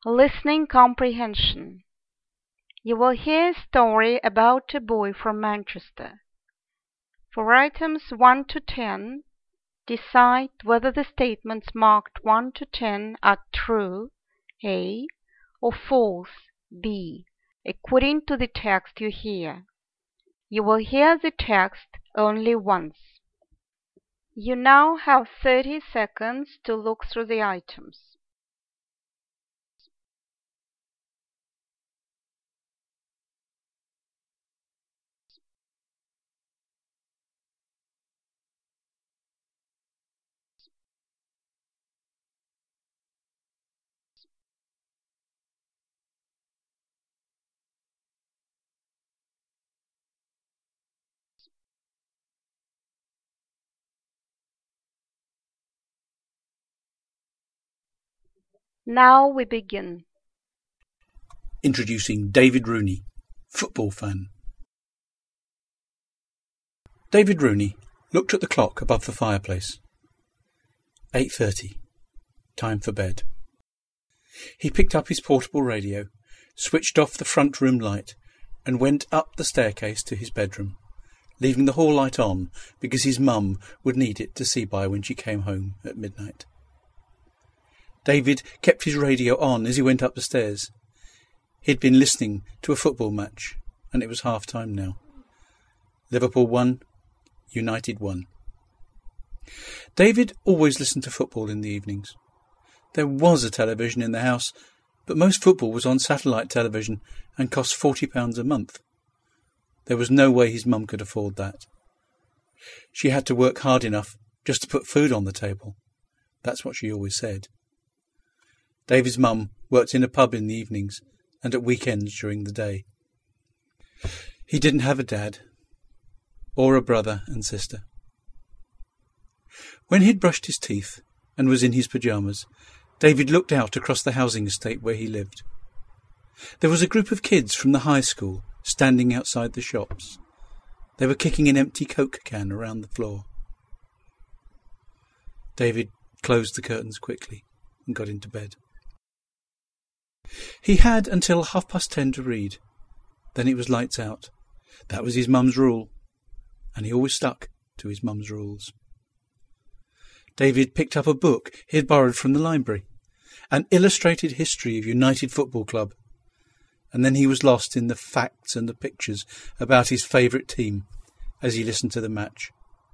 Listening comprehension. You will hear a story about a boy from Manchester. For items 1 to 10, decide whether the statements marked 1 to 10 are true, A, or false, B, according to the text you hear. You will hear the text only once. You now have 30 seconds to look through the items. Now we begin. Introducing David Rooney, football fan. David Rooney looked at the clock above the fireplace. 8:30. Time for bed. He picked up his portable radio, switched off the front room light, and went up the staircase to his bedroom, leaving the hall light on because his mum would need it to see by when she came home at midnight. David kept his radio on as he went up the stairs. He'd been listening to a football match, and it was half-time now. Liverpool won, United won. David always listened to football in the evenings. There was a television in the house, but most football was on satellite television and cost £40 a month. There was no way his mum could afford that. She had to work hard enough just to put food on the table. That's what she always said. David's mum worked in a pub in the evenings and at weekends during the day. He didn't have a dad, or a brother and sister. When he'd brushed his teeth and was in his pyjamas, David looked out across the housing estate where he lived. There was a group of kids from the high school standing outside the shops. They were kicking an empty Coke can around the floor. David closed the curtains quickly and got into bed. He had until 10:30 to read. Then it was lights out. That was his mum's rule, and he always stuck to his mum's rules. David picked up a book he had borrowed from the library, an illustrated history of United Football Club, and then he was lost in the facts and the pictures about his favourite team as he listened to the match.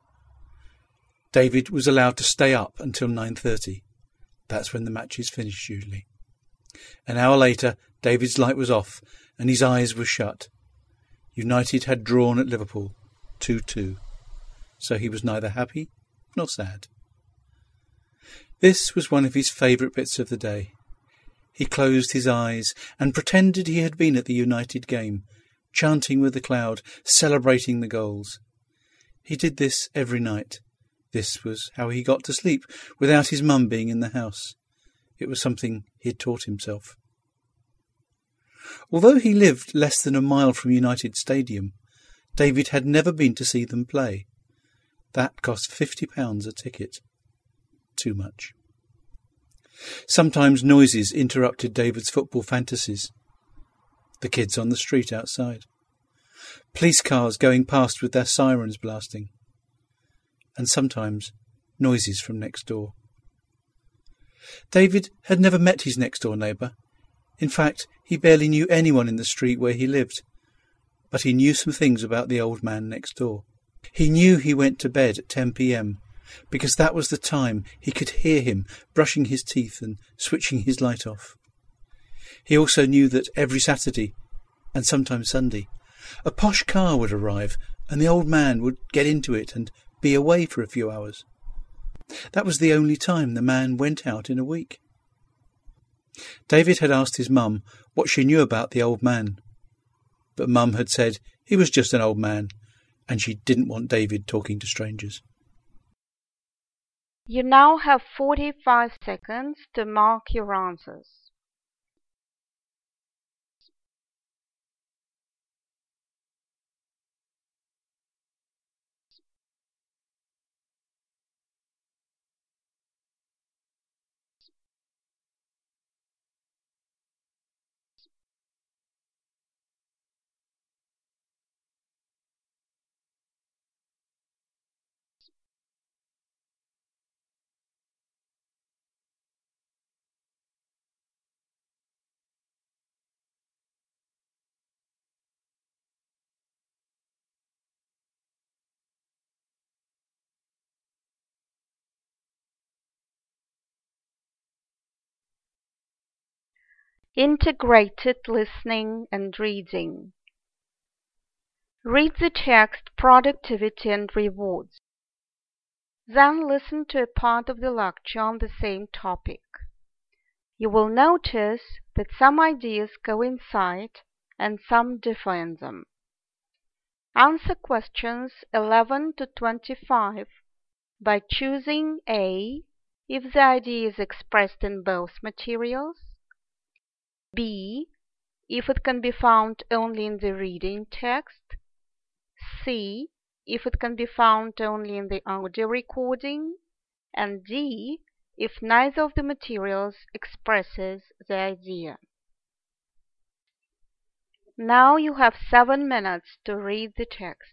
David was allowed to stay up until 9:30. That's when the match is finished usually. An hour later, David's light was off and his eyes were shut. United had drawn at Liverpool, 2-2, so he was neither happy nor sad. This was one of his favourite bits of the day. He closed his eyes and pretended he had been at the United game, chanting with the crowd, celebrating the goals. He did this every night. This was how he got to sleep without his mum being in the house. It was something he had taught himself. Although he lived less than a mile from United Stadium, David had never been to see them play. That cost £50 a ticket. Too much. Sometimes noises interrupted David's football fantasies. The kids on the street outside. Police cars going past with their sirens blasting. And sometimes noises from next door. David had never met his next-door neighbour. In fact, he barely knew anyone in the street where he lived. But he knew some things about the old man next door. He knew he went to bed at 10 p.m, because that was the time he could hear him brushing his teeth and switching his light off. He also knew that every Saturday, and sometimes Sunday, a posh car would arrive and the old man would get into it and be away for a few hours. That was the only time the man went out in a week. David had asked his mum what she knew about the old man, but Mum had said he was just an old man, and she didn't want David talking to strangers. You now have 45 seconds to mark your answers. Integrated listening and reading. Read the text Productivity and Rewards. Then listen to a part of the lecture on the same topic. You will notice that some ideas coincide and some differ in them. Answer questions 11 to 25 by choosing A if the idea is expressed in both materials, B if it can be found only in the reading text, C if it can be found only in the audio recording, and D if neither of the materials expresses the idea. Now you have 7 minutes to read the text.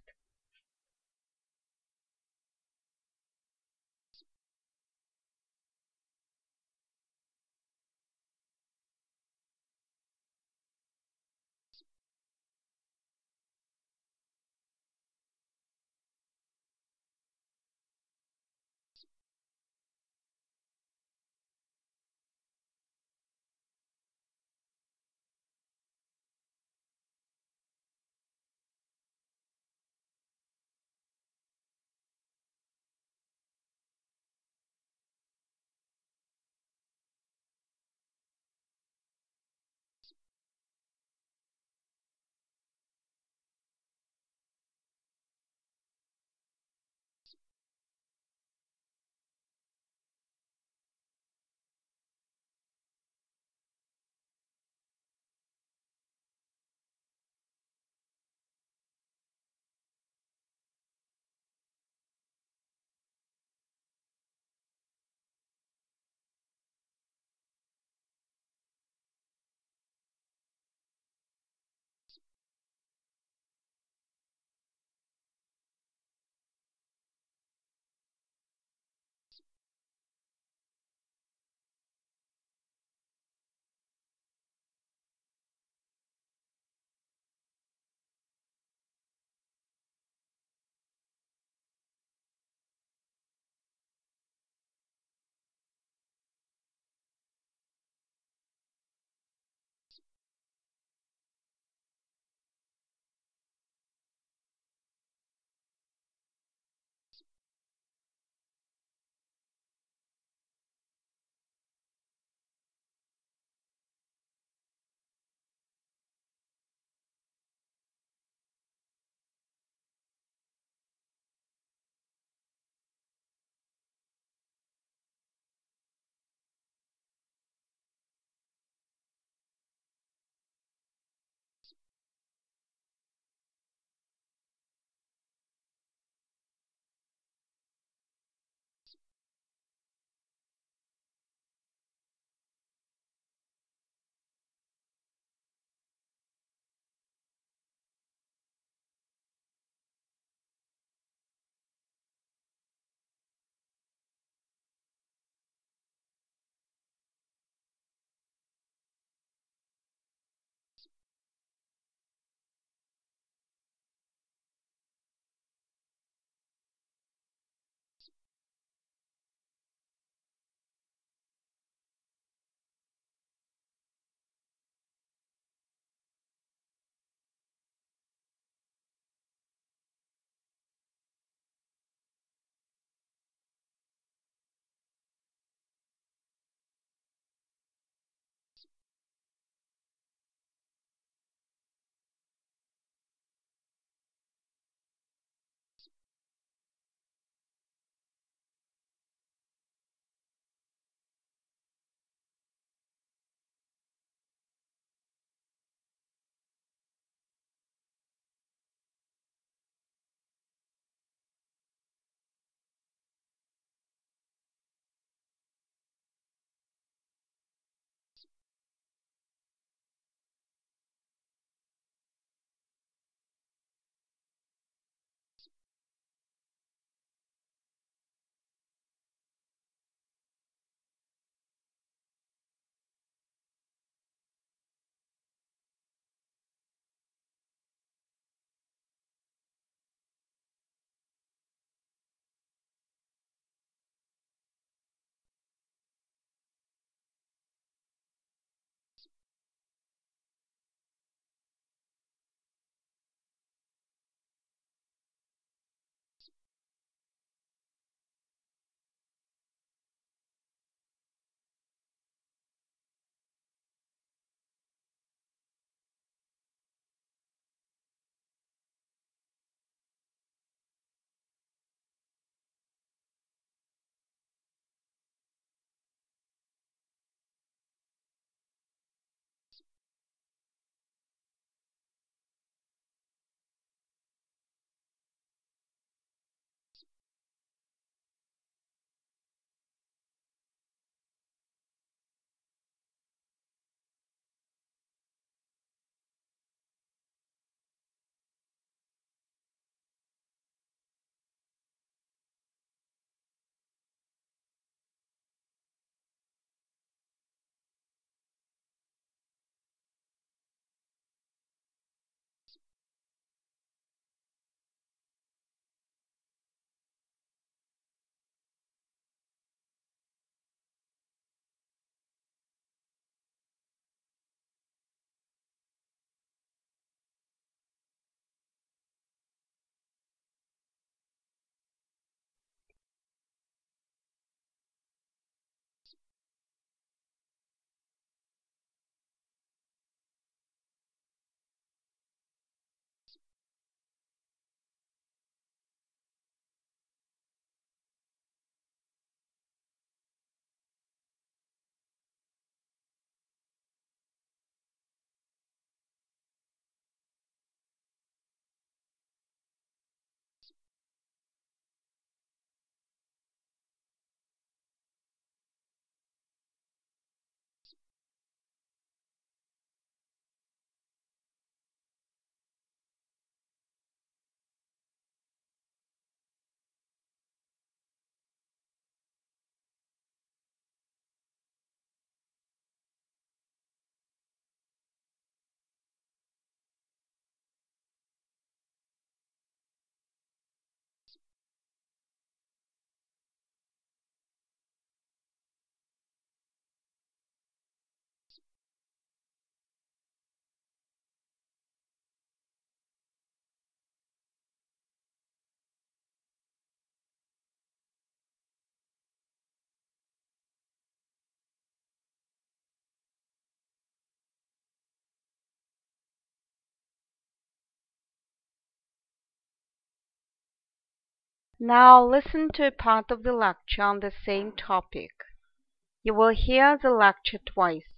Now listen to a part of the lecture on the same topic. You will hear the lecture twice.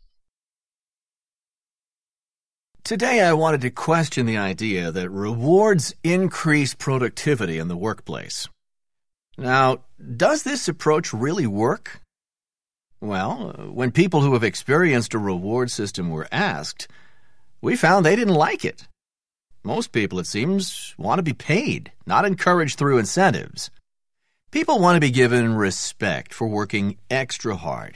Today I wanted to question the idea that rewards increase productivity in the workplace. Now, does this approach really work? Well, when people who have experienced a reward system were asked, we found they didn't like it. Most people, it seems, want to be paid, not encouraged through incentives. People want to be given respect for working extra hard.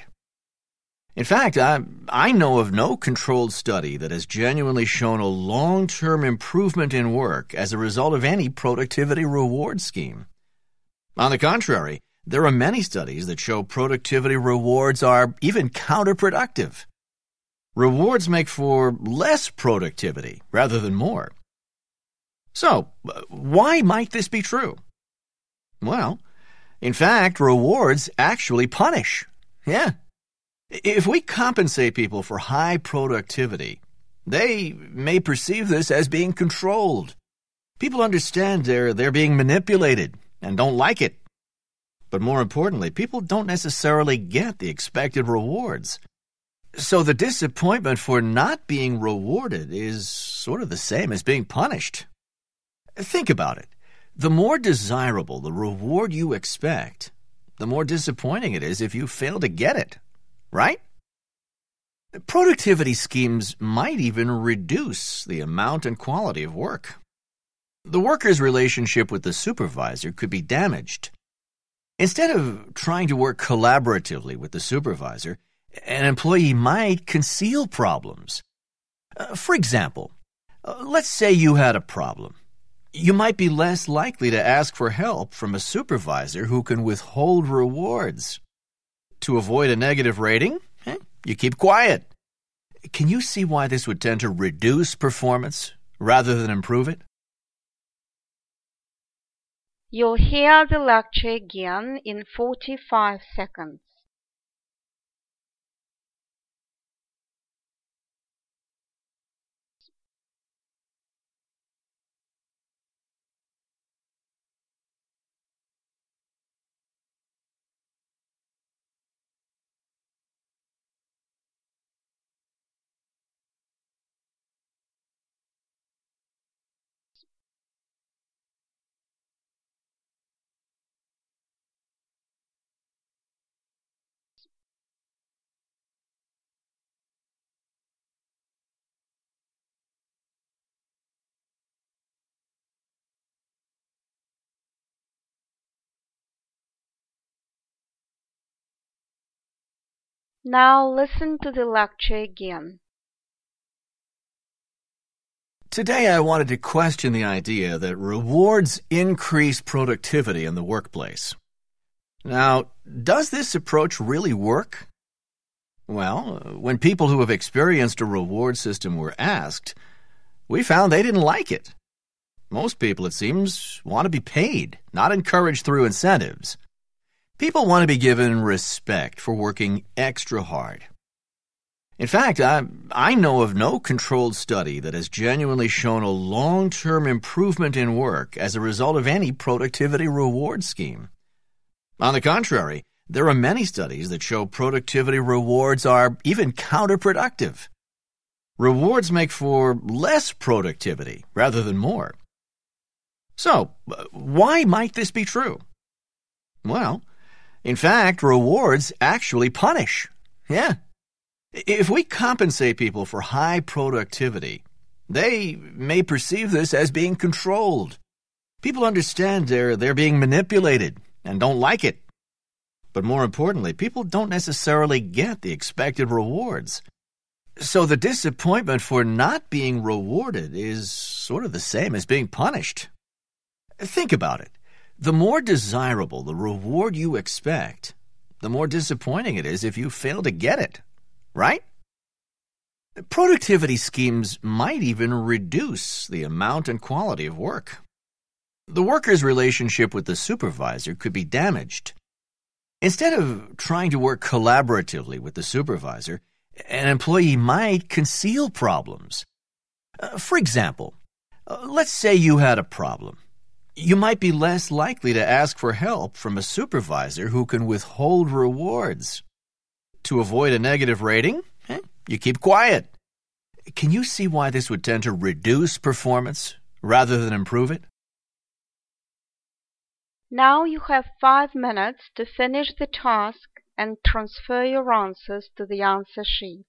In fact, I know of no controlled study that has genuinely shown a long-term improvement in work as a result of any productivity reward scheme. On the contrary, there are many studies that show productivity rewards are even counterproductive. Rewards make for less productivity rather than more. So, why might this be true? Well, in fact, rewards actually punish. Yeah. If we compensate people for high productivity, they may perceive this as being controlled. People understand they're being manipulated and don't like it. But more importantly, people don't necessarily get the expected rewards. So the disappointment for not being rewarded is sort of the same as being punished. Think about it. The more desirable the reward you expect, the more disappointing it is if you fail to get it. Right? Productivity schemes might even reduce the amount and quality of work. The worker's relationship with the supervisor could be damaged. Instead of trying to work collaboratively with the supervisor, an employee might conceal problems. For example, let's say you had a problem. You might be less likely to ask for help from a supervisor who can withhold rewards. To avoid a negative rating, you keep quiet. Can you see why this would tend to reduce performance rather than improve it? You'll hear the lecture again in 45 seconds. Now listen to the lecture again. Today I wanted to question the idea that rewards increase productivity in the workplace. Now, does this approach really work? Well, when people who have experienced a reward system were asked, we found they didn't like it. Most people, it seems, want to be paid, not encouraged through incentives. People want to be given respect for working extra hard. In fact, I know of no controlled study that has genuinely shown a long-term improvement in work as a result of any productivity reward scheme. On the contrary, there are many studies that show productivity rewards are even counterproductive. Rewards make for less productivity rather than more. So, why might this be true? Well, in fact, rewards actually punish. Yeah. If we compensate people for high productivity, they may perceive this as being controlled. People understand they're being manipulated and don't like it. But more importantly, people don't necessarily get the expected rewards. So the disappointment for not being rewarded is sort of the same as being punished. Think about it. The more desirable the reward you expect, the more disappointing it is if you fail to get it. Right? Productivity schemes might even reduce the amount and quality of work. The worker's relationship with the supervisor could be damaged. Instead of trying to work collaboratively with the supervisor, an employee might conceal problems. For example, let's say you had a problem. You might be less likely to ask for help from a supervisor who can withhold rewards. To avoid a negative rating, you keep quiet. Can you see why this would tend to reduce performance rather than improve it? Now you have 5 minutes to finish the task and transfer your answers to the answer sheet.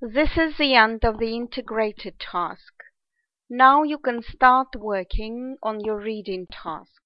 This is the end of the integrated task. Now you can start working on your reading task.